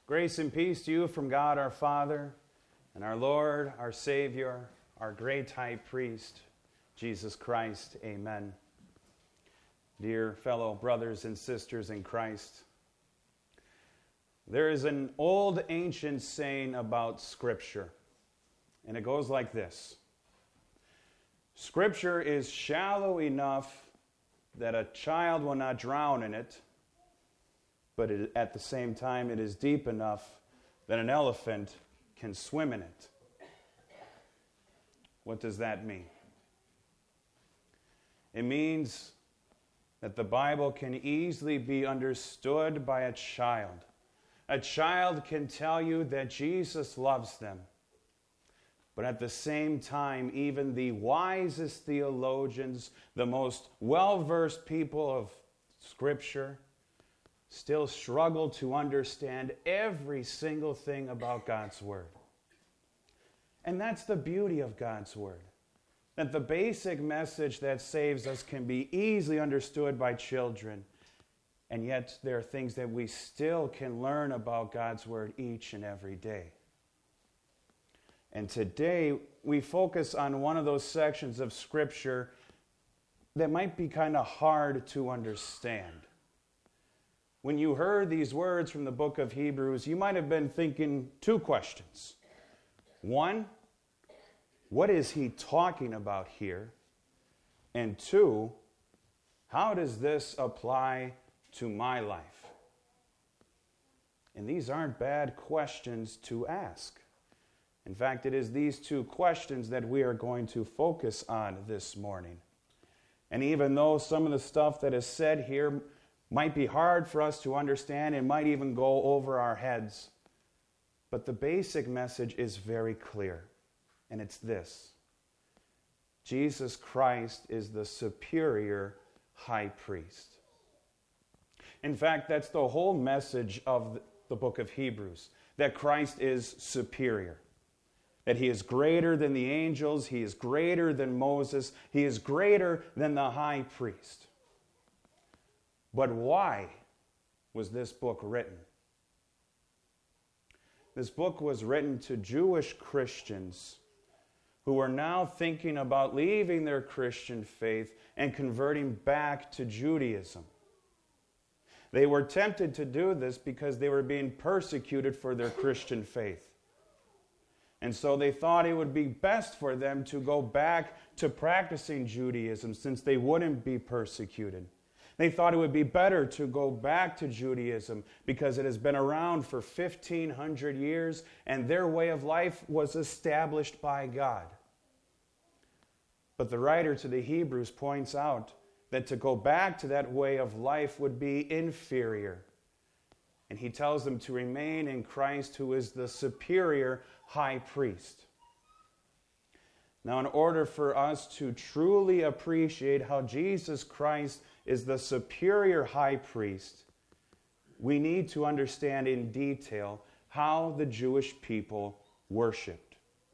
Grace and peace to you from God our Father and our Lord, our Savior, our great high priest, Jesus Christ. Amen. Dear fellow brothers and sisters in Christ, there is an old ancient saying about Scripture, and it goes like this. Scripture is shallow enough that a child will not drown in it, but at the same time it is deep enough that an elephant can swim in it. What does that mean? It means that the Bible can easily be understood by a child. A child can tell you that Jesus loves them. But at the same time, even the wisest theologians, the most well-versed people of Scripture, still struggle to understand every single thing about God's Word. And that's the beauty of God's Word, that the basic message that saves us can be easily understood by children, and yet there are things that we still can learn about God's Word each and every day. And today, we focus on one of those sections of Scripture that might be kind of hard to understand. When you heard these words from the book of Hebrews, you might have been thinking two questions. One, what is he talking about here? And two, how does this apply to my life? And these aren't bad questions to ask. In fact, it is these two questions that we are going to focus on this morning. And even though some of the stuff that is said here might be hard for us to understand and might even go over our heads, but the basic message is very clear, and it's this. Jesus Christ is the superior high priest. In fact, that's the whole message of the book of Hebrews, that Christ is superior, that he is greater than the angels, he is greater than Moses, he is greater than the high priest. But why was this book written? This book was written to Jewish Christians who were now thinking about leaving their Christian faith and converting back to Judaism. They were tempted to do this because they were being persecuted for their Christian faith. And so they thought it would be best for them to go back to practicing Judaism since they wouldn't be persecuted. They thought it would be better to go back to Judaism because it has been around for 1,500 years and their way of life was established by God. But the writer to the Hebrews points out that to go back to that way of life would be inferior. And he tells them to remain in Christ, who is the superior high priest. Now, in order for us to truly appreciate how Jesus Christ is the superior high priest, we need to understand in detail how the Jewish people worshiped.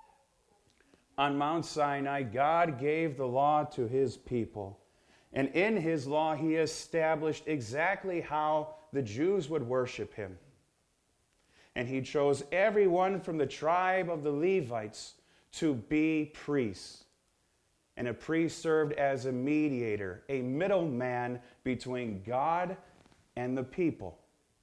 On Mount Sinai, God gave the law to his people, and in his law he established exactly how the Jews would worship him. And he chose everyone from the tribe of the Levites to be priests. And a priest served as a mediator, a middleman between God and the people.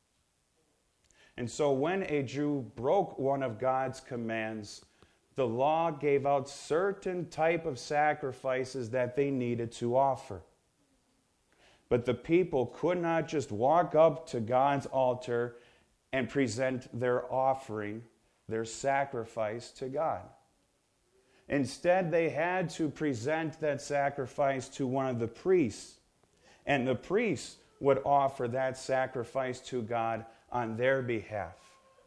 And so when a Jew broke one of God's commands, the law gave out certain type of sacrifices that they needed to offer. But the people could not just walk up to God's altar and present their offering, their sacrifice to God. Instead, they had to present that sacrifice to one of the priests, and the priests would offer that sacrifice to God on their behalf.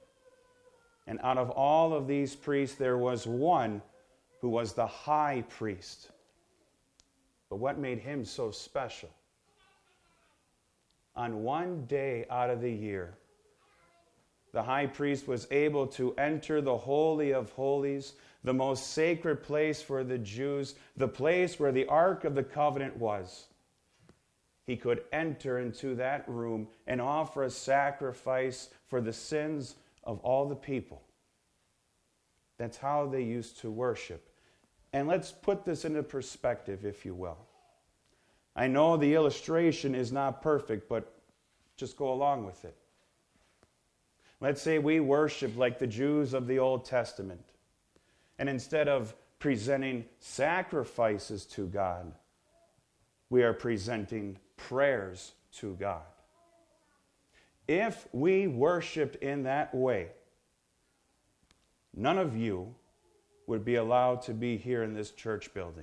And out of all of these priests, there was one who was the high priest. But what made him so special? On one day out of the year, the high priest was able to enter the Holy of Holies, the most sacred place for the Jews, the place where the Ark of the Covenant was. He could enter into that room and offer a sacrifice for the sins of all the people. That's how they used to worship. And let's put this into perspective, if you will. I know the illustration is not perfect, but just go along with it. Let's say we worship like the Jews of the Old Testament. And instead of presenting sacrifices to God, we are presenting prayers to God. If we worshiped in that way, none of you would be allowed to be here in this church building.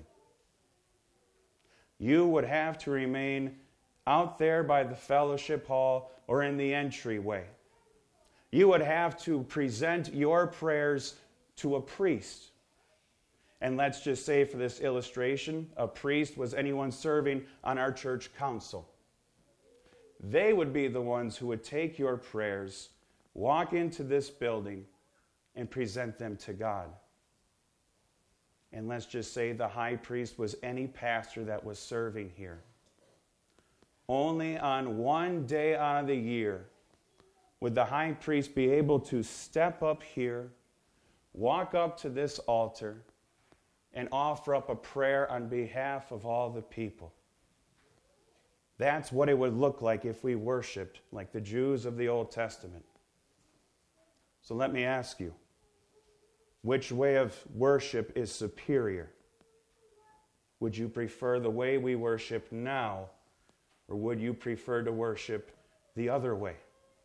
You would have to remain out there by the fellowship hall or in the entryway. You would have to present your prayers to a priest. And let's just say for this illustration, a priest was anyone serving on our church council. They would be the ones who would take your prayers, walk into this building, and present them to God. And let's just say the high priest was any pastor that was serving here. Only on one day out of the year would the high priest be able to step up here, walk up to this altar, and offer up a prayer on behalf of all the people. That's what it would look like if we worshiped like the Jews of the Old Testament. So let me ask you, which way of worship is superior? Would you prefer the way we worship now, or would you prefer to worship the other way?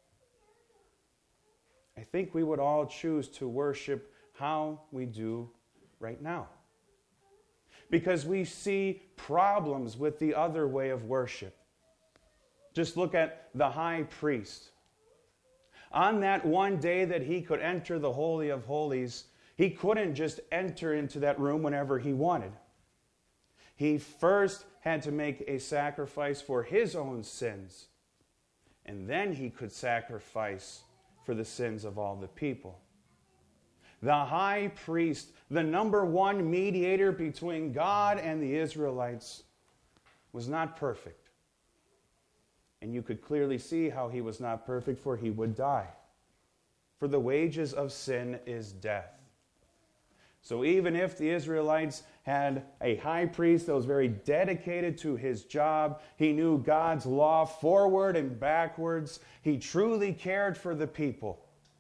I think we would all choose to worship how we do right now, because we see problems with the other way of worship. Just look at the high priest. On that one day that he could enter the Holy of Holies, he couldn't just enter into that room whenever he wanted. He first had to make a sacrifice for his own sins, and then he could sacrifice for the sins of all the people. The high priest, the number one mediator between God and the Israelites, was not perfect. And you could clearly see how he was not perfect, for he would die. For the wages of sin is death. So even if the Israelites had a high priest that was very dedicated to his job, he knew God's law forward and backwards, he truly cared for the people,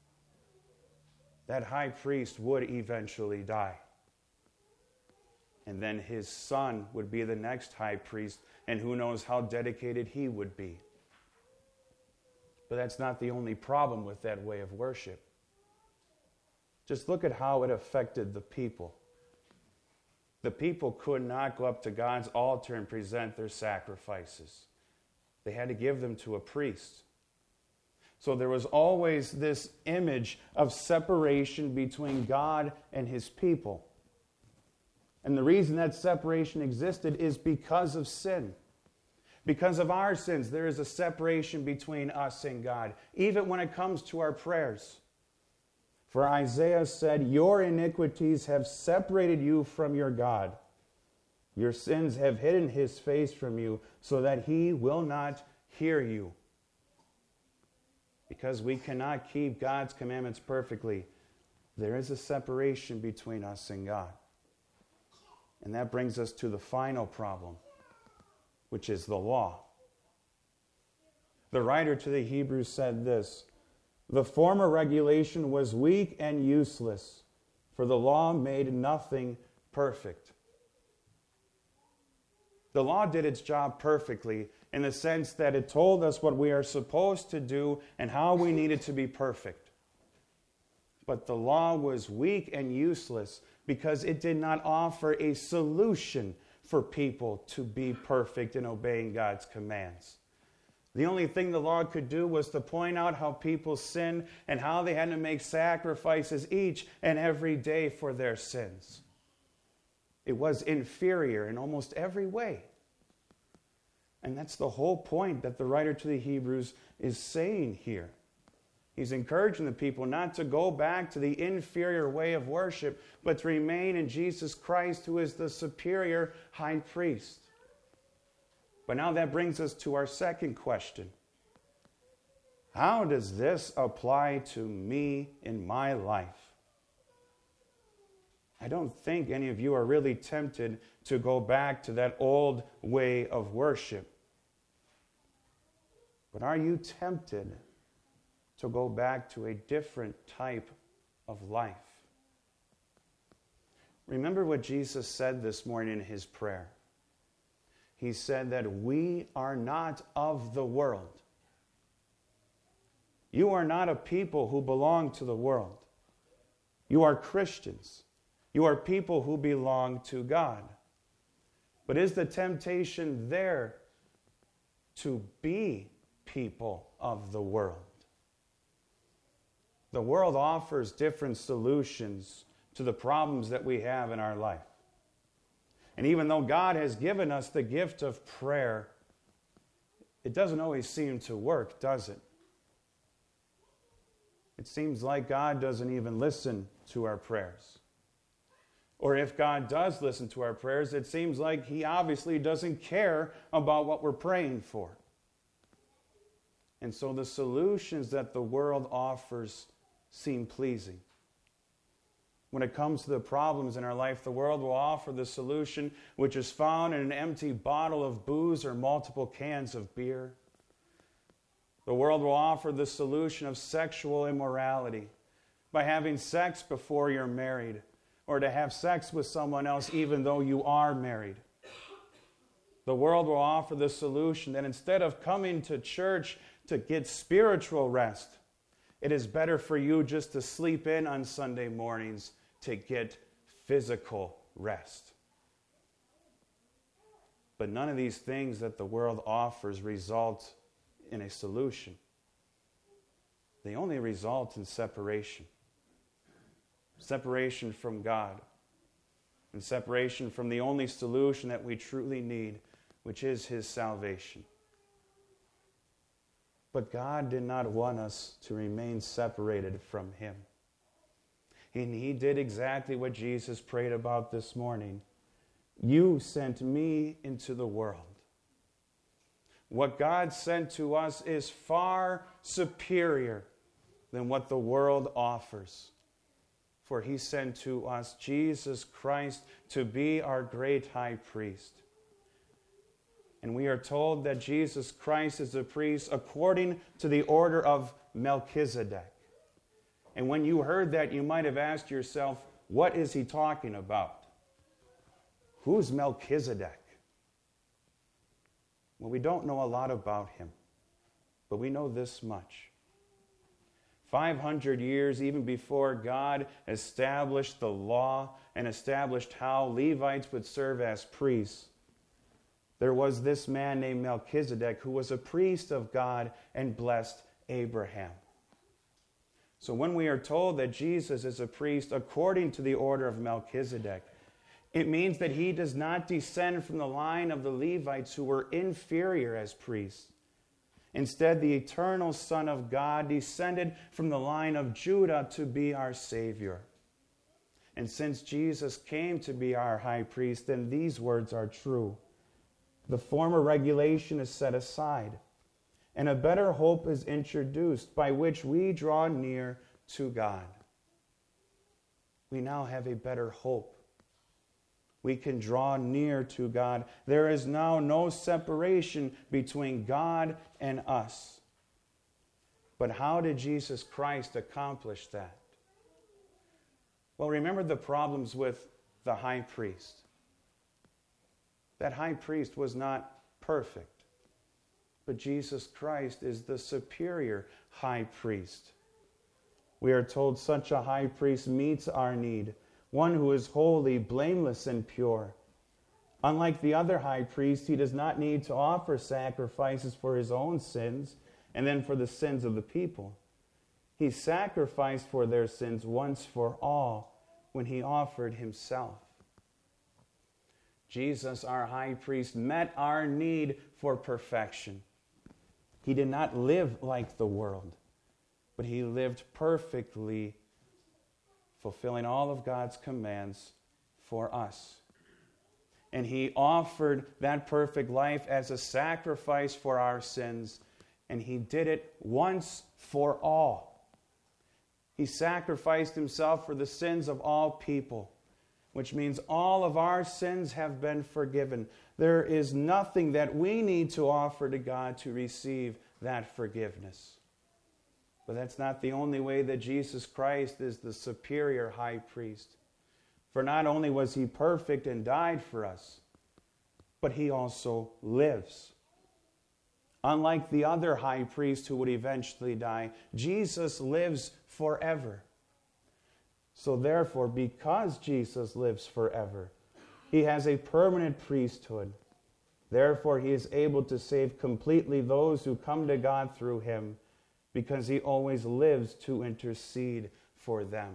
that high priest would eventually die. And then his son would be the next high priest, and who knows how dedicated he would be. But that's not the only problem with that way of worship. Just look at how it affected the people. The people could not go up to God's altar and present their sacrifices. They had to give them to a priest. So there was always this image of separation between God and his people. And the reason that separation existed is because of sin. Because of our sins, there is a separation between us and God, even when it comes to our prayers. For Isaiah said, "Your iniquities have separated you from your God. Your sins have hidden his face from you, so that he will not hear you." Because we cannot keep God's commandments perfectly, there is a separation between us and God. And that brings us to the final problem, which is the law. The writer to the Hebrews said this, "The former regulation was weak and useless, for the law made nothing perfect." The law did its job perfectly in the sense that it told us what we are supposed to do and how we needed to be perfect. But the law was weak and useless because it did not offer a solution for people to be perfect in obeying God's commands. The only thing the law could do was to point out how people sin and how they had to make sacrifices each and every day for their sins. It was inferior in almost every way. And that's the whole point that the writer to the Hebrews is saying here. He's encouraging the people not to go back to the inferior way of worship, but to remain in Jesus Christ, who is the superior high priest. But now that brings us to our second question. How does this apply to me in my life? I don't think any of you are really tempted to go back to that old way of worship. But are you tempted to go back to a different type of life? Remember what Jesus said this morning in his prayer. He said that we are not of the world. You are not a people who belong to the world. You are Christians. You are people who belong to God. But is the temptation there to be people of the world? The world offers different solutions to the problems that we have in our life. And even though God has given us the gift of prayer, it doesn't always seem to work, does it? It seems like God doesn't even listen to our prayers. Or if God does listen to our prayers, it seems like he obviously doesn't care about what we're praying for. And so the solutions that the world offers seem pleasing. When it comes to the problems in our life, the world will offer the solution which is found in an empty bottle of booze or multiple cans of beer. The world will offer the solution of sexual immorality by having sex before you're married, or to have sex with someone else even though you are married. The world will offer the solution that instead of coming to church to get spiritual rest, it is better for you just to sleep in on Sunday mornings to get physical rest. But none of these things that the world offers result in a solution. They only result in separation. Separation from God. And separation from the only solution that we truly need, which is his salvation. But God did not want us to remain separated from him. And he did exactly what Jesus prayed about this morning. You sent me into the world. What God sent to us is far superior than what the world offers. For he sent to us Jesus Christ to be our great high priest. And we are told that Jesus Christ is a priest according to the order of Melchizedek. And when you heard that, you might have asked yourself, what is he talking about? Who's Melchizedek? Well, we don't know a lot about him, but we know this much. 500 years even before God established the law and established how Levites would serve as priests, there was this man named Melchizedek who was a priest of God and blessed Abraham. So when we are told that Jesus is a priest according to the order of Melchizedek, it means that he does not descend from the line of the Levites who were inferior as priests. Instead, the eternal Son of God descended from the line of Judah to be our Savior. And since Jesus came to be our high priest, then these words are true. The former regulation is set aside, and a better hope is introduced by which we draw near to God. We now have a better hope. We can draw near to God. There is now no separation between God and us. But how did Jesus Christ accomplish that? Well, remember the problems with the high priest. That high priest was not perfect, but Jesus Christ is the superior high priest. We are told such a high priest meets our need, one who is holy, blameless, and pure. Unlike the other high priest, he does not need to offer sacrifices for his own sins and then for the sins of the people. He sacrificed for their sins once for all when he offered himself. Jesus, our high priest, met our need for perfection. He did not live like the world, but he lived perfectly, fulfilling all of God's commands for us. And he offered that perfect life as a sacrifice for our sins, and he did it once for all. He sacrificed himself for the sins of all people, which means all of our sins have been forgiven. There is nothing that we need to offer to God to receive that forgiveness. But that's not the only way that Jesus Christ is the superior high priest. For not only was he perfect and died for us, but he also lives. Unlike the other high priest who would eventually die, Jesus lives forever. So therefore, because Jesus lives forever, he has a permanent priesthood. Therefore, he is able to save completely those who come to God through him, because he always lives to intercede for them.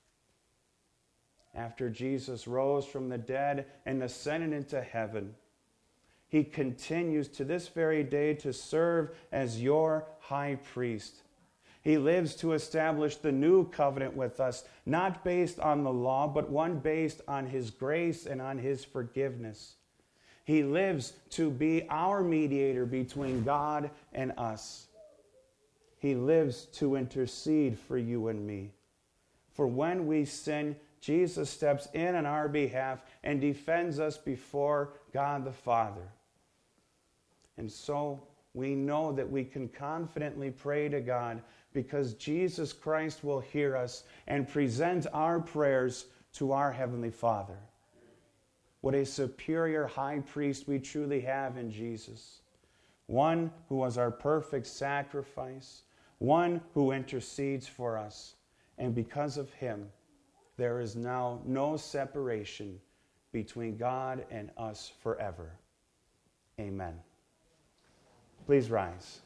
After Jesus rose from the dead and ascended into heaven, he continues to this very day to serve as your high priest. He lives to establish the new covenant with us, not based on the law, but one based on his grace and on his forgiveness. He lives to be our mediator between God and us. He lives to intercede for you and me. For when we sin, Jesus steps in on our behalf and defends us before God the Father. And so we know that we can confidently pray to God because Jesus Christ will hear us and present our prayers to our Heavenly Father. What a superior high priest we truly have in Jesus. One who was our perfect sacrifice, one who intercedes for us. And because of him, there is now no separation between God and us forever. Amen. Please rise.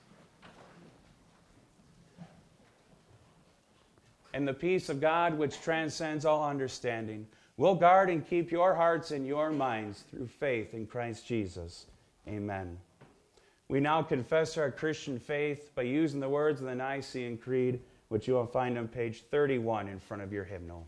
And the peace of God, which transcends all understanding, will guard and keep your hearts and your minds through faith in Christ Jesus. Amen. We now confess our Christian faith by using the words of the Nicene Creed, which you will find on page 31 in front of your hymnal.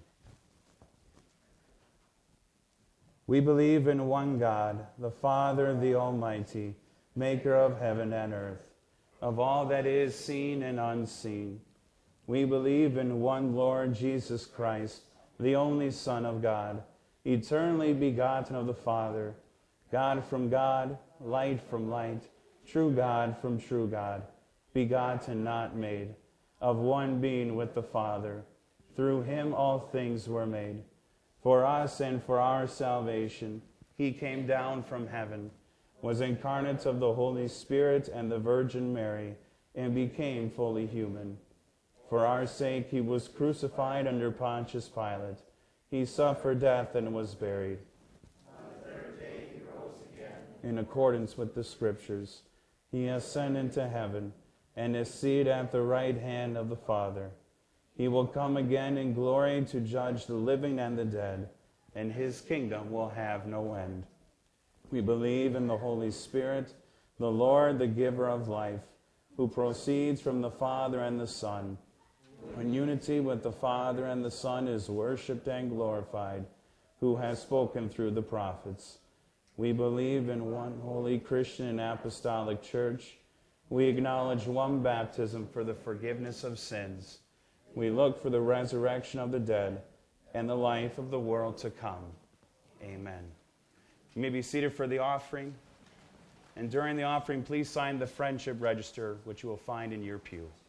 We believe in one God, the Father, the Almighty, maker of heaven and earth, of all that is seen and unseen. We believe in one Lord Jesus Christ, the only Son of God, eternally begotten of the Father, God from God, light from light, true God from true God, begotten, not made, of one being with the Father. Through him all things were made. For us and for our salvation, he came down from heaven, was incarnate of the Holy Spirit and the Virgin Mary, and became fully human. For our sake he was crucified under Pontius Pilate. He suffered death and was buried. On the third day he rose again. In accordance with the Scriptures, he ascended into heaven, and is seated at the right hand of the Father. He will come again in glory to judge the living and the dead, and his kingdom will have no end. We believe in the Holy Spirit, the Lord, the giver of life, who proceeds from the Father and the Son. In unity with the Father and the Son is worshipped and glorified, who has spoken through the prophets. We believe in one holy Christian and apostolic church. We acknowledge one baptism for the forgiveness of sins. We look for the resurrection of the dead and the life of the world to come. Amen. You may be seated for the offering. And during the offering, please sign the friendship register, which you will find in your pew.